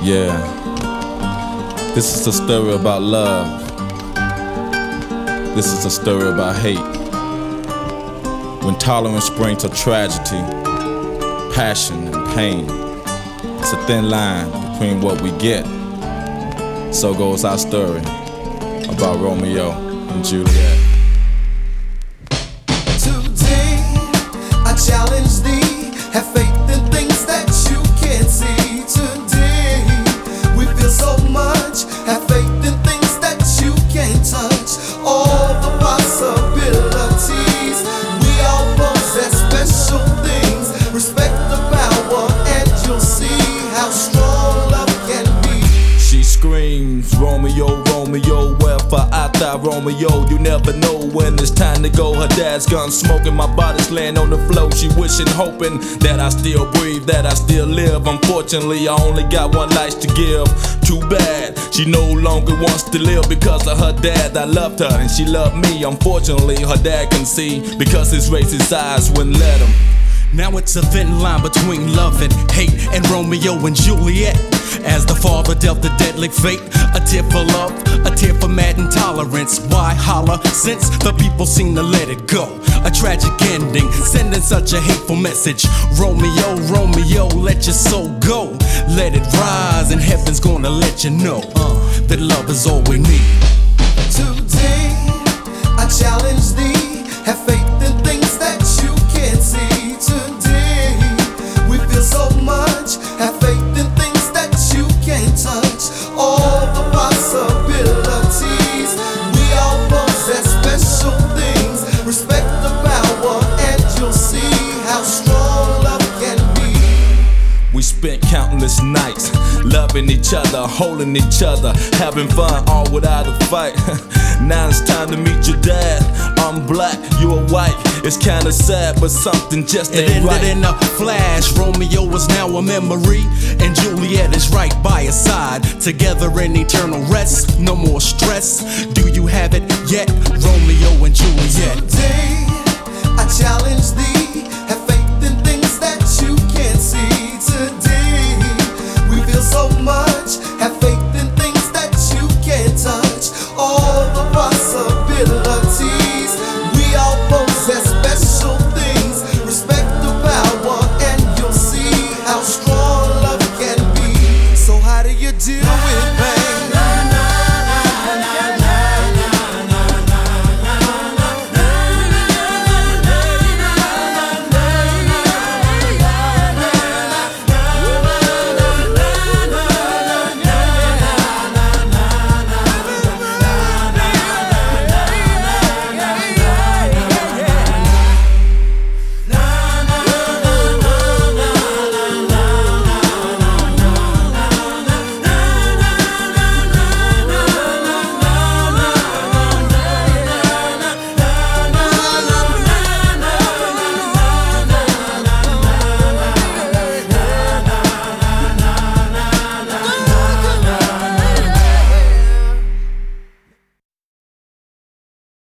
Yeah, this is a story about love. This is a story about hate. When tolerance brings to tragedy, passion and pain, it's a thin line between what we get. So goes our story about Romeo and Juliet. Today, I challenge thee, have faith in things that you can't see. Today, we feel so much, have faith in things that you can't touch. All the possibilities, we all possess special things. Respect the power and you'll see how strong love can be. She screams, Romeo, Romeo, wherefore art thou, Romeo? You never know when it's time to go. Her dad's gun smoking, my body's laying on the floor. She wishing, hoping that I still breathe, that I still live. Unfortunately, I only got one life to give. Too bad, she no longer wants to live because of her dad. I loved her and she loved me. Unfortunately, her dad can see because his racist eyes wouldn't let him. Now it's a thin line between love and hate, and Romeo and Juliet, as the father dealt the deadly fate. A tear for love, a tear for mad intolerance. Why holler, since the people seem to let it go? A tragic ending, sending such a hateful message. Romeo, Romeo, let your soul go. Let it rise, and heaven's gonna let you know that love is all we need. Today, I challenge thee, have faith in things that you can't see. Today, we feel so much, have faith in things that you can't touch. All the possibilities, we all possess special things. Respect the power and you'll see how strong love can be. We spent countless nights loving each other, holding each other, having fun, all without a fight. Now it's time to meet your dad. I'm black, you're white. It's kinda sad, but something just ain't It right. ended in a flash. Romeo is now a memory, and Juliet is right by his side. Together in eternal rest, no more stress. Do you have it yet? Romeo and Juliet. Today, I challenge thee,